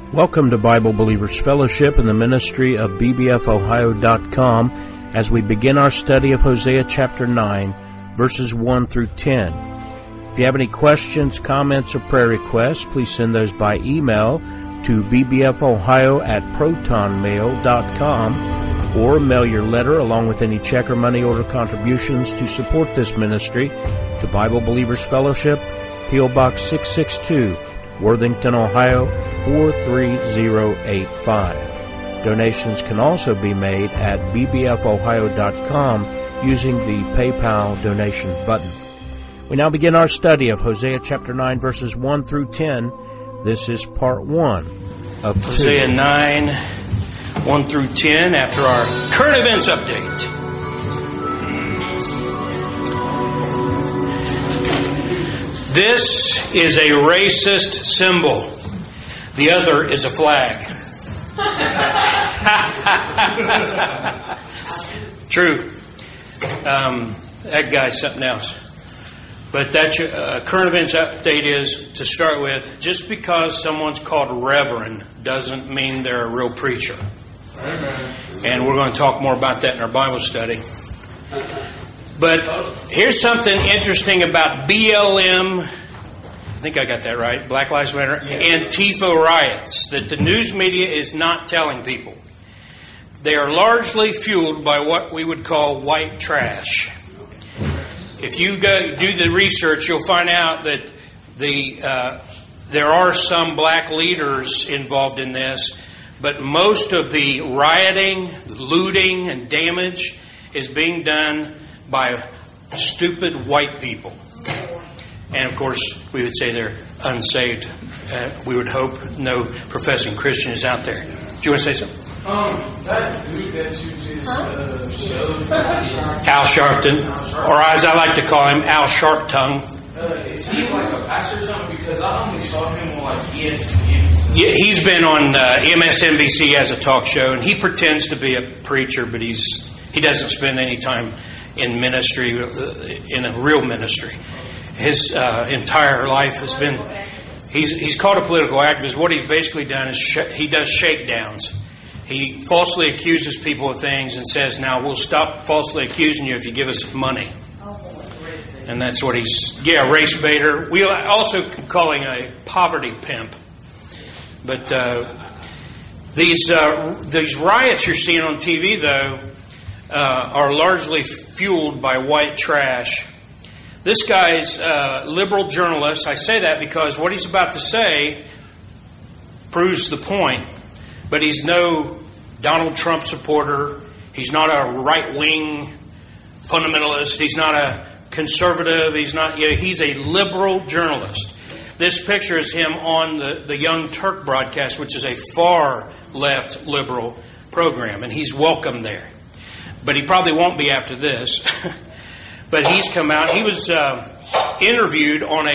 Welcome to Bible Believers Fellowship and the ministry of bbfohio.com as we begin our study of Hosea chapter 9, verses 1 through 10. If you have any questions, comments, or prayer requests, please send those by email to bbfohio@protonmail.com or mail your letter along with any check or money order contributions to support this ministry to Bible Believers Fellowship, P.O. Box 662, Worthington, Ohio 43085. Donations can also be made at bbfohio.com using the PayPal donation button. We now begin our study of Hosea chapter 9 verses 1 through 10. This is part 1 of Hosea 9, 1 through 10 after our current events update. This is a racist symbol. The other is a flag. True. That guy's something else. But that's your current events update is, to start with, just because someone's called Reverend doesn't mean they're a real preacher. And we're going to talk more about that in our Bible study. But here's something interesting about BLM, I think I got that right, Black Lives Matter, Antifa riots, that the news media is not telling people. They are largely fueled by what we would call white trash. If you go do the research, you'll find out that there are some black leaders involved in this, but most of the rioting, looting, and damage is being done by stupid white people. And of course, we would say they're unsaved. We would hope no professing Christian is out there. Do you want to say something? That dude that you just showed, Al Sharpton, or as I like to call him, Al Sharp Tongue. Is he like a pastor or something? Because I only saw him on like ESPN. Yeah, he's been on MSNBC as a talk show, and he pretends to be a preacher, but he doesn't spend any time in ministry, in a real ministry. His entire life has been, he's called a political activist. What he's basically done is he does shakedowns. He falsely accuses people of things and says, now we'll stop falsely accusing you if you give us money. And that's what race baiter. We also call him a poverty pimp. But these riots you're seeing on TV, though, are largely fueled by white trash. This guy's liberal journalist. I say that because what he's about to say proves the point. But he's no Donald Trump supporter. He's not a right-wing fundamentalist. He's not a conservative. He's a liberal journalist. This picture is him on the Young Turk broadcast, which is a far-left liberal program. And he's welcome there. But he probably won't be after this. But he's come out. He was interviewed on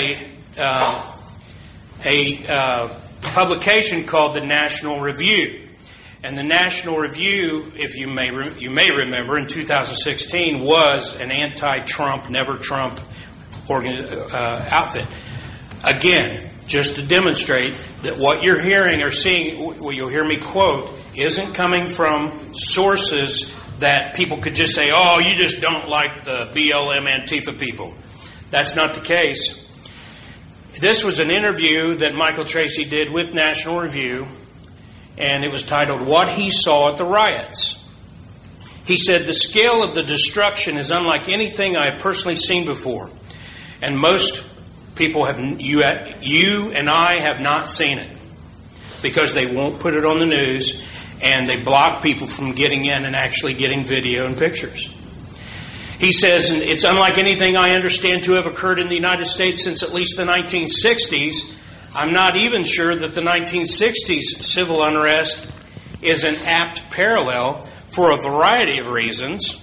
a publication called the National Review. And the National Review, if you may remember, in 2016 was an anti-Trump, never Trump outfit. Again, just to demonstrate that what you're hearing or seeing, what you'll hear me quote, isn't coming from sources that people could just say, oh, you just don't like the BLM Antifa people. That's not the case. This was an interview that Michael Tracy did with National Review, and it was titled, What He Saw at the Riots. He said, the scale of the destruction is unlike anything I have personally seen before, and most people you and I have not seen it, because they won't put it on the news, and they block people from getting in and actually getting video and pictures. He says, it's unlike anything I understand to have occurred in the United States since at least the 1960s. I'm not even sure that the 1960s civil unrest is an apt parallel for a variety of reasons.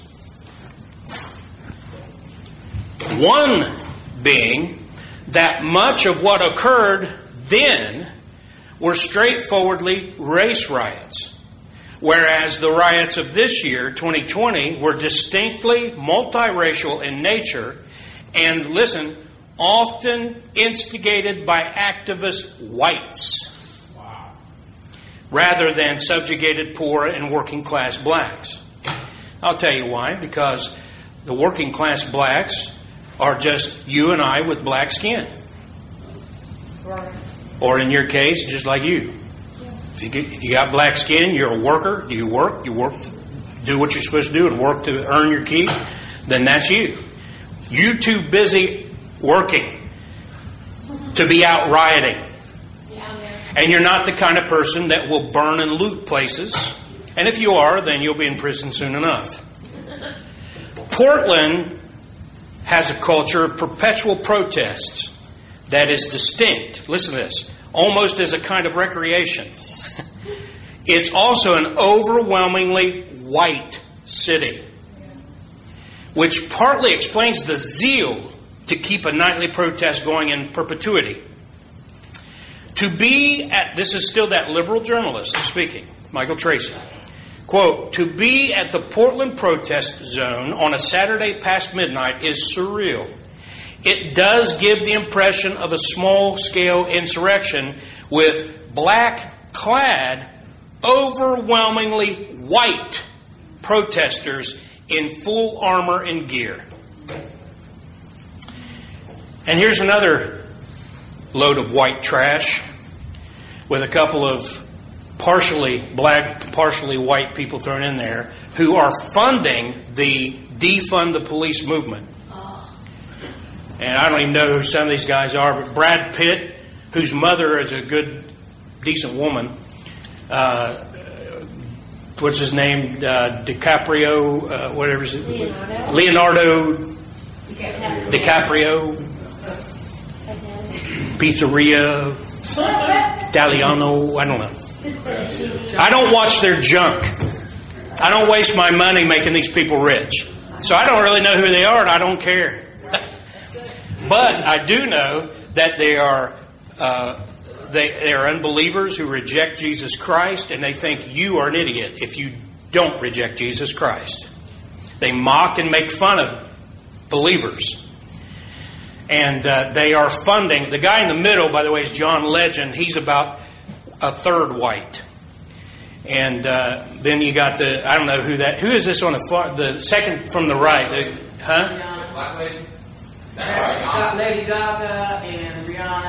One being that much of what occurred then were straightforwardly race riots. Whereas the riots of this year, 2020, were distinctly multiracial in nature and, listen, often instigated by activist whites. Wow. rather than subjugated poor and working class blacks. I'll tell you why. Because the working class blacks are just you and I with black skin. Right. Or in your case, just like you. If you got black skin, you're a worker. You work, do what you're supposed to do and work to earn your keep, then that's you. You too busy working to be out rioting. And you're not the kind of person that will burn and loot places. And if you are, then you'll be in prison soon enough. Portland has a culture of perpetual protests that is distinct. Listen to this. Almost as a kind of recreation. It's also an overwhelmingly white city, which partly explains the zeal to keep a nightly protest going in perpetuity. This is still that liberal journalist speaking, Michael Tracy. Quote, to be at the Portland protest zone on a Saturday past midnight is surreal. It does give the impression of a small-scale insurrection with black-clad, overwhelmingly white protesters in full armor and gear. And here's another load of white trash with a couple of partially black, partially white people thrown in there who are funding the defund the police movement. And I don't even know who some of these guys are, but Brad Pitt, whose mother is a good, decent woman, what's his name? DiCaprio, whatever is it? Leonardo DiCaprio, Pizzeria, Italiano, I don't know. I don't watch their junk. I don't waste my money making these people rich. So I don't really know who they are, and I don't care. But I do know that they are unbelievers who reject Jesus Christ, and they think you are an idiot if you don't reject Jesus Christ. They mock and make fun of believers. And they are funding. The guy in the middle, by the way, is John Legend. He's about a third white. And then you got I don't know who is this on the second from the right? Black lady. Got Lady Gaga and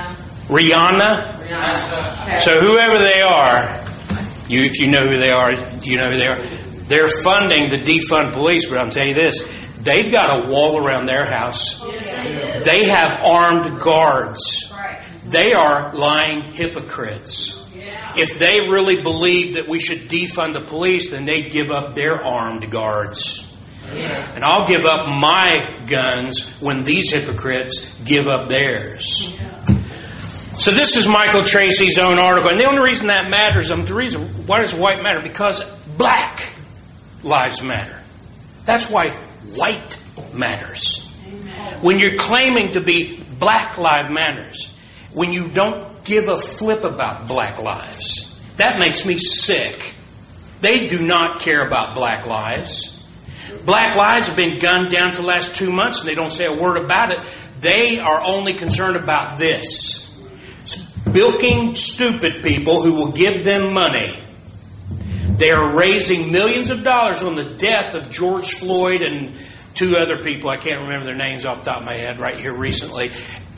Rihanna? So whoever they are, if you know who they are, you know who they are. They're funding the defund police, but I'm telling you this, they've got a wall around their house. Yes, they have armed guards. Right. They are lying hypocrites. Yeah. If they really believe that we should defund the police, then they'd give up their armed guards. Yeah. And I'll give up my guns when these hypocrites give up theirs. Yeah. So this is Michael Tracy's own article. And the only reason that matters, why does white matter? Because black lives matter. That's why white matters. Amen. When you're claiming to be Black Lives Matters, when you don't give a flip about black lives, that makes me sick. They do not care about black lives. Black lives have been gunned down for the last 2 months and they don't say a word about it. They are only concerned about this. Bilking stupid people who will give them money. They are raising millions of dollars on the death of George Floyd and 2 other people. I can't remember their names off the top of my head right here recently.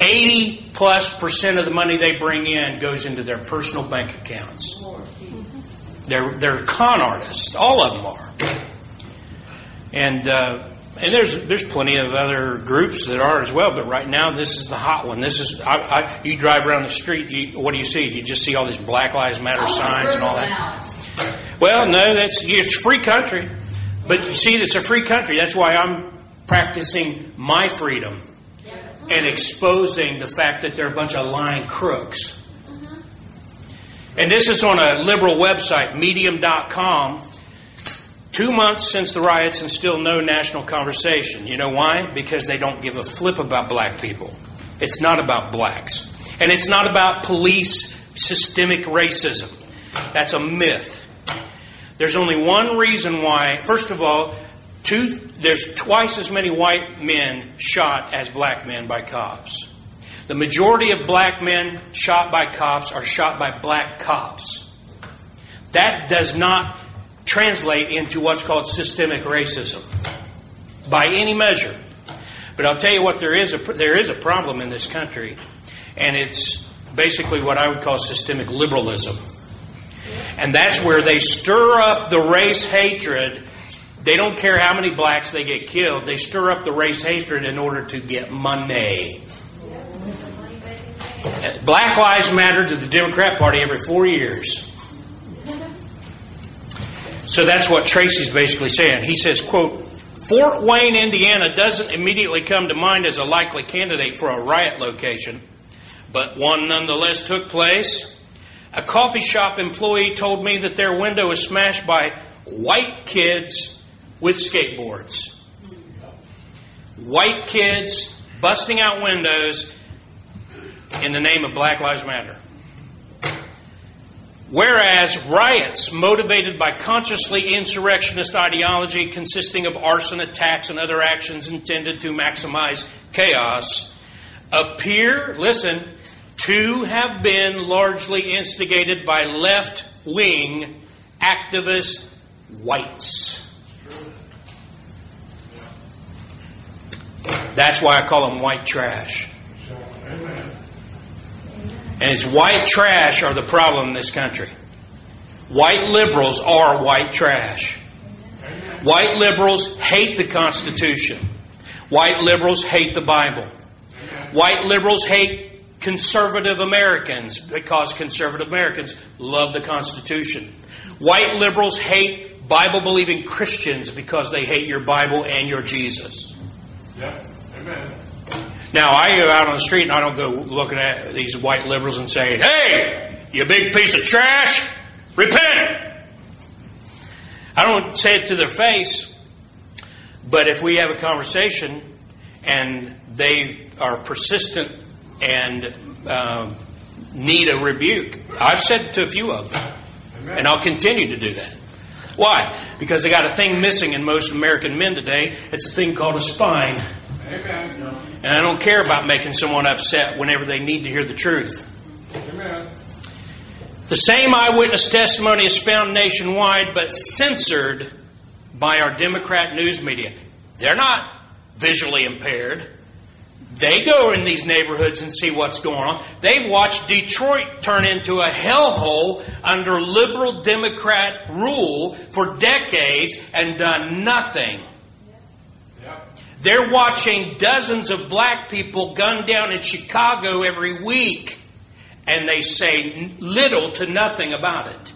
80+% of the money they bring in goes into their personal bank accounts. They're con artists. All of them are. And there's plenty of other groups that are as well, but right now this is the hot one. This is you drive around the street. What do you see? You just see all these Black Lives Matter signs and all that. Well, no, it's a free country, but you see, it's a free country. That's why I'm practicing my freedom and exposing the fact that they're a bunch of lying crooks. And this is on a liberal website, Medium.com. 2 months since the riots and still no national conversation. You know why? Because they don't give a flip about black people. It's not about blacks. And it's not about police systemic racism. That's a myth. There's only one reason why. First of all, there's twice as many white men shot as black men by cops. The majority of black men shot by cops are shot by black cops. That does not translate into what's called systemic racism by any measure. But I'll tell you what, there is a problem in this country, and it's basically what I would call systemic liberalism. And that's where they stir up the race hatred. They don't care how many blacks they get killed. They stir up the race hatred in order to get money. Black Lives Matter to the Democrat Party every 4 years. So that's what Tracy's basically saying. He says, quote, Fort Wayne, Indiana doesn't immediately come to mind as a likely candidate for a riot location, but one nonetheless took place. A coffee shop employee told me that their window was smashed by white kids with skateboards. White kids busting out windows in the name of Black Lives Matter. Whereas riots motivated by consciously insurrectionist ideology consisting of arson, attacks, and other actions intended to maximize chaos appear, listen, to have been largely instigated by left-wing activist whites. That's why I call them white trash. And it's white trash are the problem in this country. White liberals are white trash. White liberals hate the Constitution. White liberals hate the Bible. White liberals hate conservative Americans because conservative Americans love the Constitution. White liberals hate Bible-believing Christians because they hate your Bible and your Jesus. Yeah. Amen. Now, I go out on the street and I don't go looking at these white liberals and saying, hey, you big piece of trash, repent. I don't say it to their face, but if we have a conversation and they are persistent and need a rebuke, I've said it to a few of them, and I'll continue to do that. Why? Because they got a thing missing in most American men today. It's a thing called a spine. Amen. And I don't care about making someone upset whenever they need to hear the truth. Amen. The same eyewitness testimony is found nationwide, but censored by our Democrat news media. They're not visually impaired. They go in these neighborhoods and see what's going on. They've watched Detroit turn into a hellhole under liberal Democrat rule for decades and done nothing. They're watching dozens of black people gunned down in Chicago every week, and they say little to nothing about it.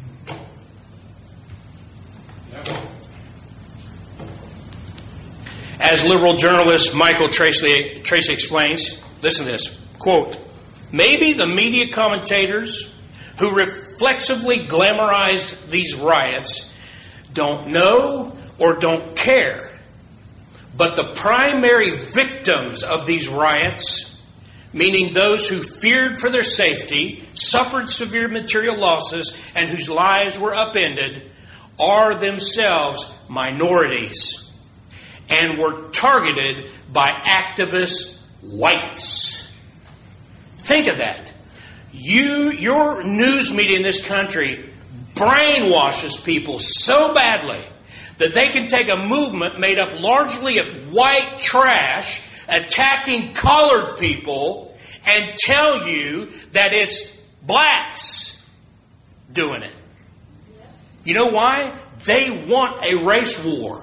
As liberal journalist Michael Tracy explains, listen to this, quote, maybe the media commentators who reflexively glamorized these riots don't know or don't care. But the primary victims of these riots, meaning those who feared for their safety, suffered severe material losses, and whose lives were upended, are themselves minorities and were targeted by activist whites. Think of that. Your news media in this country brainwashes people so badly that they can take a movement made up largely of white trash attacking colored people and tell you that it's blacks doing it. You know why? They want a race war.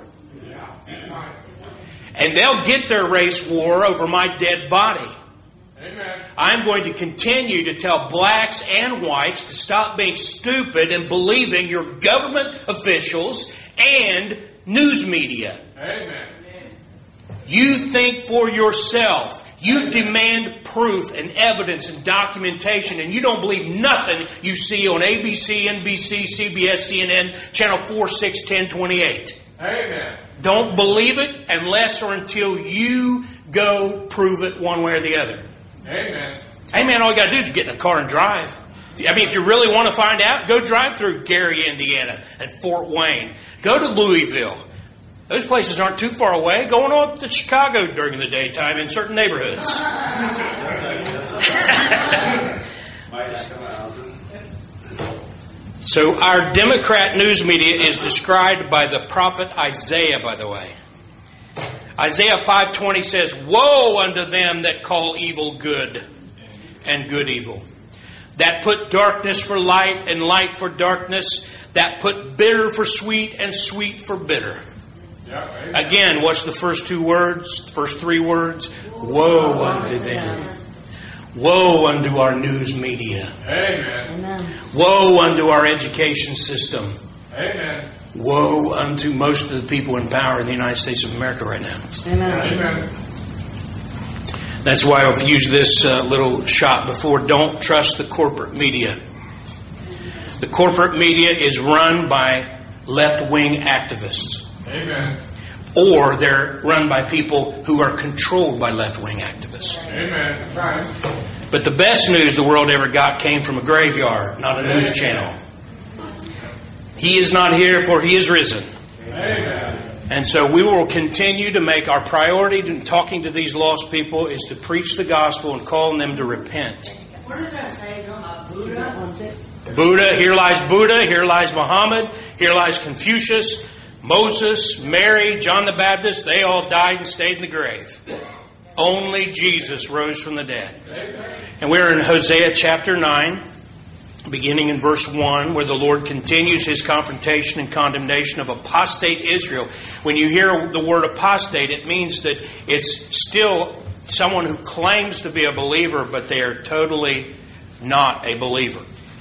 And they'll get their race war over my dead body. Amen. I'm going to continue to tell blacks and whites to stop being stupid and believing your government officials and news media. Amen. You think for yourself. You demand proof and evidence and documentation, and you don't believe nothing you see on ABC, NBC, CBS, CNN, Channel 4, 6, 10, 28. Amen. Don't believe it unless or until you go prove it one way or the other. Amen. Hey man, all you got to do is get in a car and drive. I mean, if you really want to find out, go drive through Gary, Indiana, and Fort Wayne. Go to Louisville. Those places aren't too far away. Going up to Chicago during the daytime in certain neighborhoods. So our Democrat news media is described by the prophet Isaiah, by the way. Isaiah 5:20 says, "Woe unto them that call evil good and good evil, that put darkness for light and light for darkness, that put bitter for sweet and sweet for bitter." Again, what's the first two words? First three words? Woe unto them. Woe unto our news media. Amen. Woe unto our education system. Amen. Woe unto most of the people in power in the United States of America right now. Amen. That's why I've used this little shot before. Don't trust the corporate media. The corporate media is run by left-wing activists. Amen. Or they're run by people who are controlled by left-wing activists. Amen. Right. But the best news the world ever got came from a graveyard, not a news channel. He is not here, for He is risen. Amen. And so we will continue to make our priority in talking to these lost people is to preach the gospel and calling them to repent. What does that say about Buddha? Buddha, here lies Buddha, here lies Muhammad, here lies Confucius, Moses, Mary, John the Baptist. They all died and stayed in the grave. Only Jesus rose from the dead. And we're in Hosea chapter 9, beginning in verse 1, where the Lord continues His confrontation and condemnation of apostate Israel. When you hear the word apostate, it means that it's still someone who claims to be a believer, but they are totally not a believer.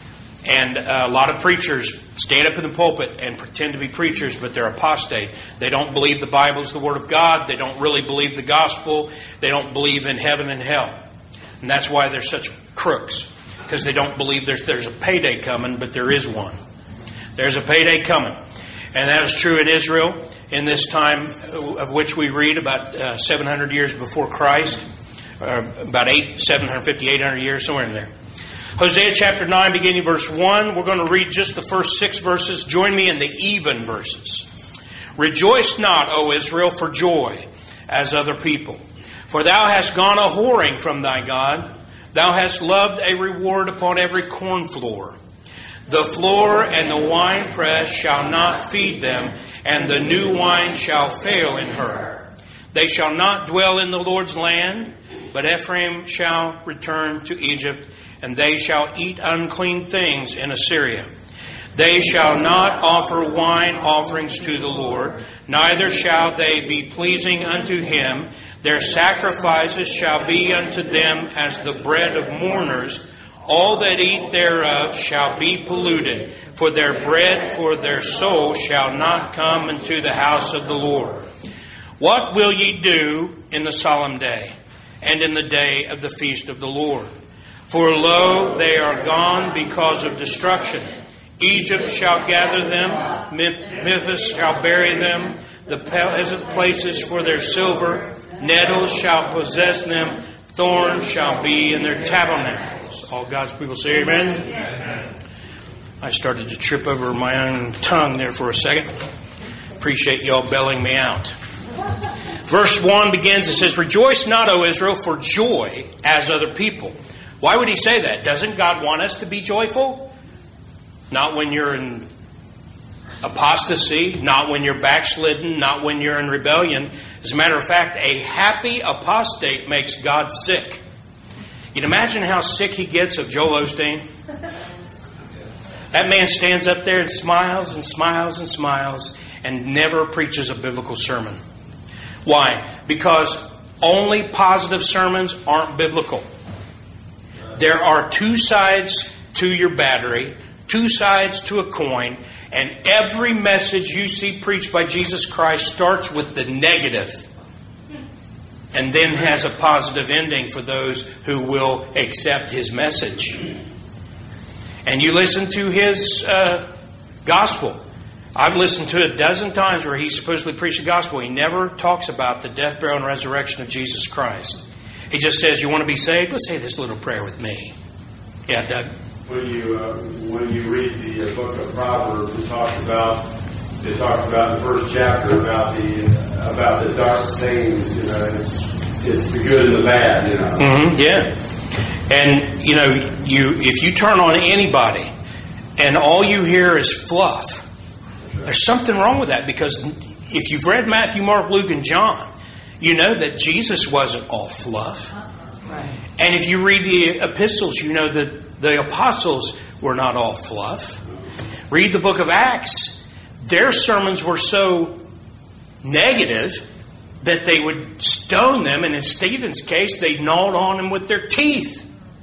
And a lot of preachers stand up in the pulpit and pretend to be preachers, but they're apostate. They don't believe the Bible is the Word of God. They don't really believe the gospel. They don't believe in heaven and hell. And that's why they're such crooks, because they don't believe there's a payday coming, but there is one. There's a payday coming. And that is true in Israel in this time of which we read about 700 years before Christ, or about 750, 800 years, somewhere in there. Hosea chapter 9, beginning verse 1. We're going to read just the first 6 verses. Join me in the even verses. "Rejoice not, O Israel, for joy, as other people. For thou hast gone a whoring from thy God. Thou hast loved a reward upon every corn floor. The floor and the winepress shall not feed them, and the new wine shall fail in her. They shall not dwell in the Lord's land, but Ephraim shall return to Egypt, and they shall eat unclean things in Assyria. They shall not offer wine offerings to the Lord, neither shall they be pleasing unto Him. Their sacrifices shall be unto them as the bread of mourners. All that eat thereof shall be polluted, for their bread for their soul shall not come into the house of the Lord. What will ye do in the solemn day, and in the day of the feast of the Lord? For lo, they are gone because of destruction. Egypt shall gather them, Memphis shall bury them, the pleasant places for their silver. Nettles shall possess them, thorns shall be in their tabernacles." All God's people say amen. Amen. I started to trip over my own tongue there for a second. Appreciate y'all bailing me out. Verse 1 begins, it says, "Rejoice not, O Israel, for joy as other people." Why would He say that? Doesn't God want us to be joyful? Not when you're in apostasy, not when you're backslidden, not when you're in rebellion. As a matter of fact, a happy apostate makes God sick. You can imagine how sick he gets of Joel Osteen? That man stands up there and smiles and smiles and smiles and never preaches a biblical sermon. Why? Because only positive sermons aren't biblical. There are 2 sides to your battery, 2 sides to a coin, and every message you see preached by Jesus Christ starts with the negative and then has a positive ending for those who will accept His message. And you listen to His gospel. I've listened to it a dozen times where He supposedly preached the gospel. He never talks about the death, burial, and resurrection of Jesus Christ. He just says, "You want to be saved? Let's say this little prayer with me." Yeah, Doug? When you read the book of Proverbs, it talks about in the first chapter about the dark sayings. You know, it's the good and the bad. You know. Mm-hmm, yeah, and you know, if you turn on anybody and all you hear is fluff. There's something wrong with that, because if you've read Matthew, Mark, Luke, and John, you know that Jesus wasn't all fluff. And if you read the epistles, you know that the apostles were not all fluff. Read the book of Acts. Their sermons were so negative that they would stone them, and in Stephen's case, they gnawed on him with their teeth.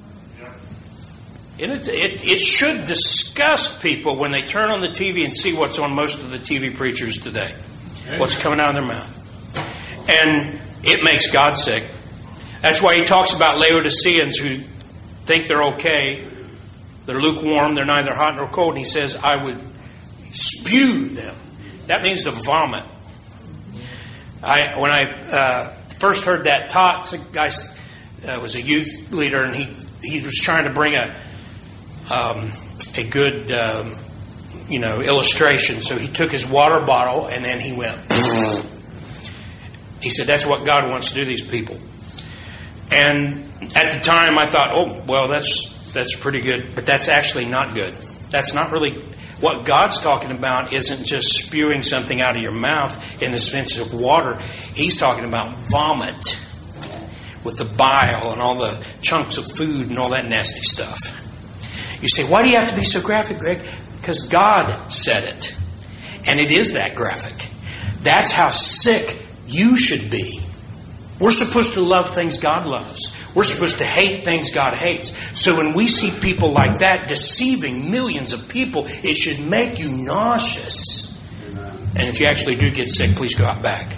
It should disgust people when they turn on the TV and see what's on most of the TV preachers today. What's coming out of their mouth. And it makes God sick. That's why he talks about Laodiceans who think they're okay. They're lukewarm. They're neither hot nor cold. And he says, I would spew them. That means to vomit. When I first heard that taught, the guy was a youth leader, and he was trying to bring a good illustration. So he took his water bottle and then he went. He said, that's what God wants to do to these people. And at the time I thought, oh, well, that's pretty good, but that's actually not good. That's not really what God's talking about. Isn't just spewing something out of your mouth in the sense of water. He's talking about vomit with the bile and all the chunks of food and all that nasty stuff. You say, why do you have to be so graphic, Greg? Because God said it. And it is that graphic. That's how sick you should be. We're supposed to love things God loves. We're supposed to hate things God hates. So when we see people like that deceiving millions of people, it should make you nauseous. And if you actually do get sick, please go out back.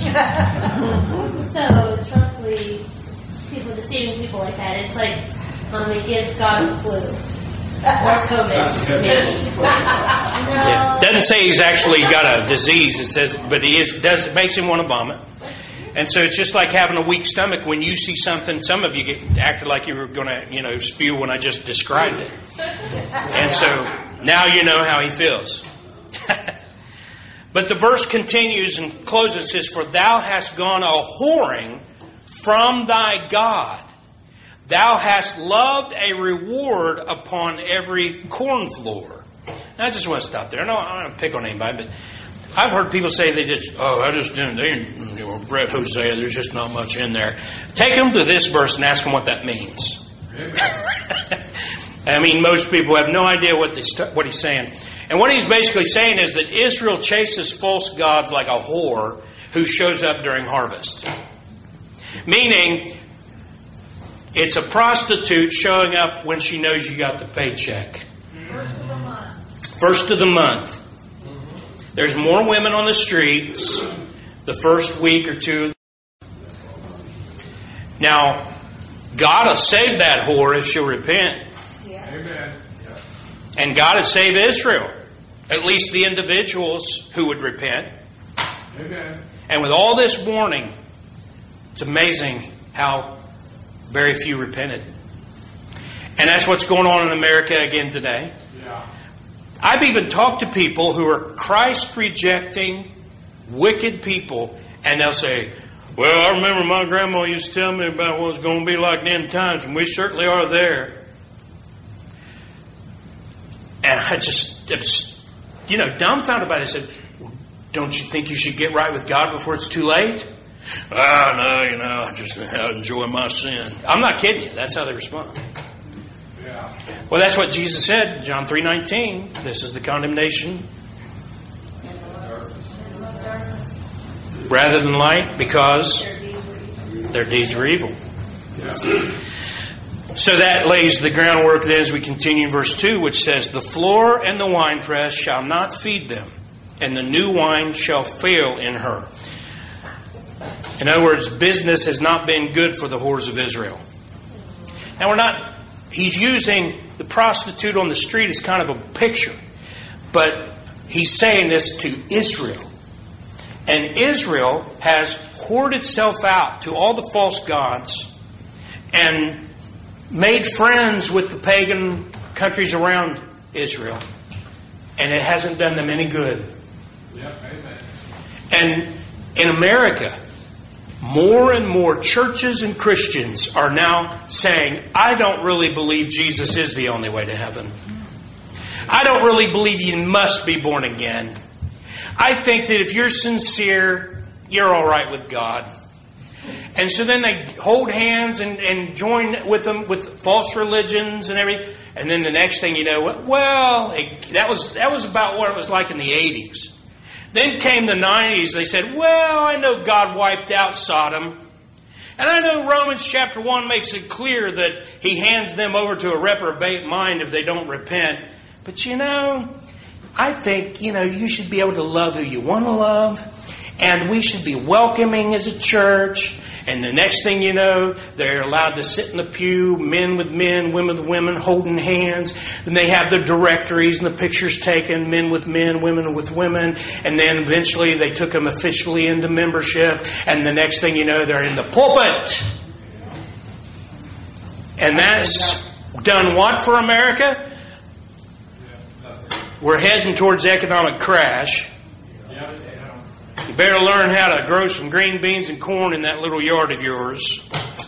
So, truthfully, people deceiving people like that, it's like it gives God the flu. Or COVID. Yeah. Doesn't say he's actually got a disease. It says, but it makes him want to vomit. And so it's just like having a weak stomach when you see something. Some of you acted like you were going to, spew when I just described it. And so now you know how he feels. But the verse continues and closes. It says, for thou hast gone a whoring from thy God. Thou hast loved a reward upon every corn floor. Now, I just want to stop there. No, I don't want to pick on anybody, but I've heard people say they read Hosea. There's just not much in there. Take them to this verse and ask them what that means. I mean, most people have no idea what he's saying. And what he's basically saying is that Israel chases false gods like a whore who shows up during harvest. Meaning, it's a prostitute showing up when she knows you got the paycheck. First of the month. There's more women on the streets the first week or two. Now, God will save that whore if she'll repent. Yeah. Amen. And God will save Israel. At least the individuals who would repent. Amen. And with all this warning, it's amazing how very few repented. And that's what's going on in America again today. Yeah. I've even talked to people who are Christ-rejecting, wicked people, and they'll say, well, I remember my grandma used to tell me about what it's going to be like in the end times, and we certainly are there. And I just, dumbfounded by this. I said, don't you think you should get right with God before it's too late? No, I just enjoy my sin. I'm not kidding you. That's how they respond. Yeah. Well, that's what Jesus said, John 3:19. This is the condemnation. Rather than light, because their deeds were evil. Yeah. So that lays the groundwork then as we continue in verse 2, which says, the floor and the winepress shall not feed them, and the new wine shall fail in her. In other words, business has not been good for the whores of Israel. Now he's using the prostitute on the street as kind of a picture, but he's saying this to Israel. And Israel has whored itself out to all the false gods and made friends with the pagan countries around Israel. And it hasn't done them any good. Yeah, amen. And in America, more and more churches and Christians are now saying, I don't really believe Jesus is the only way to heaven. I don't really believe you must be born again. I think that if you're sincere, you're all right with God. And so then they hold hands and join with them with false religions and everything. And then the next thing you know, that was about what it was like in the 80s. Then came the 90s. They said, well, I know God wiped out Sodom. And I know Romans chapter 1 makes it clear that He hands them over to a reprobate mind if they don't repent. But I think, you should be able to love who you want to love. And we should be welcoming as a church. And the next thing you know, they're allowed to sit in the pew, men with men, women with women, holding hands. And they have the directories and the pictures taken, men with men, women with women. And then eventually they took them officially into membership. And the next thing you know, they're in the pulpit. And that's done what for America? We're heading towards economic crash. You better learn how to grow some green beans and corn in that little yard of yours.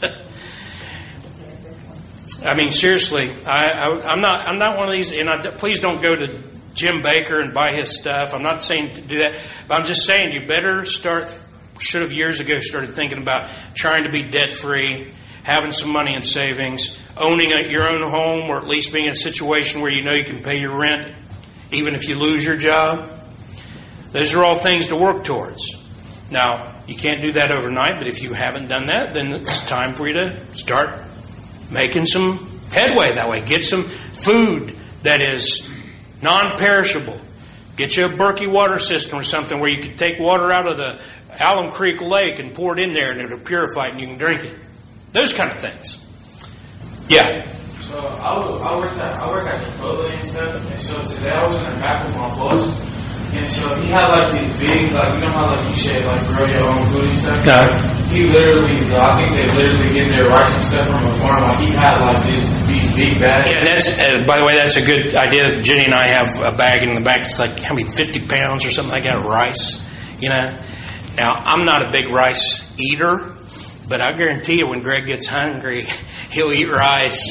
I mean, seriously, I'm not one of these. And please don't go to Jim Baker and buy his stuff. I'm not saying to do that, but I'm just saying you better start. Should have years ago started thinking about trying to be debt free, having some money in savings, owning your own home, or at least being in a situation where you know you can pay your rent, even if you lose your job. Those are all things to work towards. Now, you can't do that overnight, but if you haven't done that, then it's time for you to start making some headway that way. Get some food that is non-perishable. Get you a Berkey water system or something where you can take water out of the Alum Creek Lake and pour it in there and it'll purify it and you can drink it. Those kind of things. Yeah. So I work at Chipotle and stuff, and so today I was in the back with my boss. And so he had like these big, you know how you said grow your own food and stuff? No. He literally, I think they literally get their rice and stuff from a farm. He had these big bags. Yeah, and by the way, that's a good idea. Jenny and I have a bag in the back. It's like, 50 pounds or something like that of rice, Now, I'm not a big rice eater, but I guarantee you when Greg gets hungry, he'll eat rice.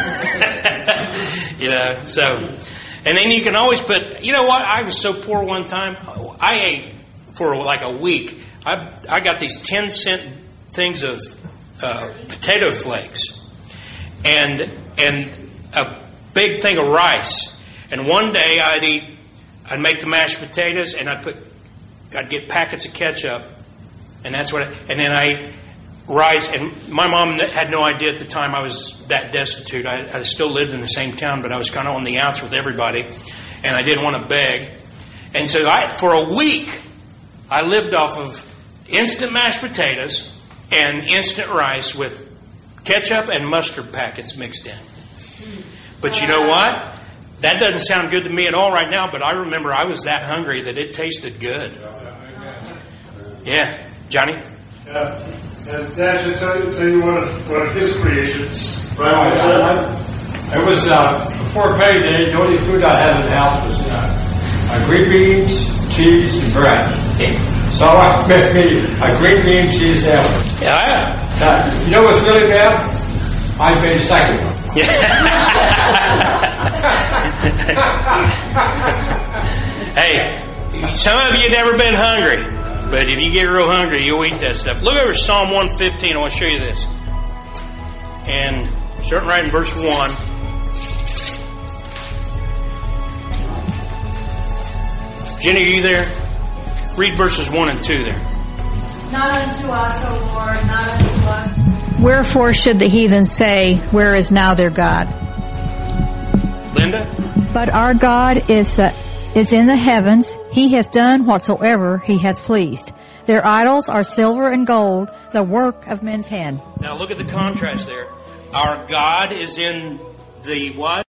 So... And then you can always put, I was so poor one time, I ate for like a week. I got these 10-cent things of potato flakes and a big thing of rice. And one day I'd make the mashed potatoes and I'd get packets of ketchup, and and then I ate rice. And my mom had no idea at the time I was that destitute. I still lived in the same town, but I was kind of on the outs with everybody, and I didn't want to beg. And so for a week, I lived off of instant mashed potatoes and instant rice with ketchup and mustard packets mixed in. But you know what? That doesn't sound good to me at all right now, but I remember I was that hungry that it tasted good. Yeah. Johnny? And Dad should tell you one of his creations. Right. It was before payday. The only food I had in the house was green beans, cheese, and bread. So I made me a green bean cheese sandwich. Yeah. You know what's really bad? I made a second one. Hey, some of you never been hungry. But if you get real hungry, you'll eat that stuff. Look over Psalm 115. I want to show you this. And starting right in verse 1. Jenny, are you there? Read verses 1 and 2 there. Not unto us, O Lord, not unto us. Wherefore should the heathen say, where is now their God? Linda? But our God is in the heavens. He hath done whatsoever he hath pleased. Their idols are silver and gold, the work of men's hand. Now look at the contrast there. Our God is in the what?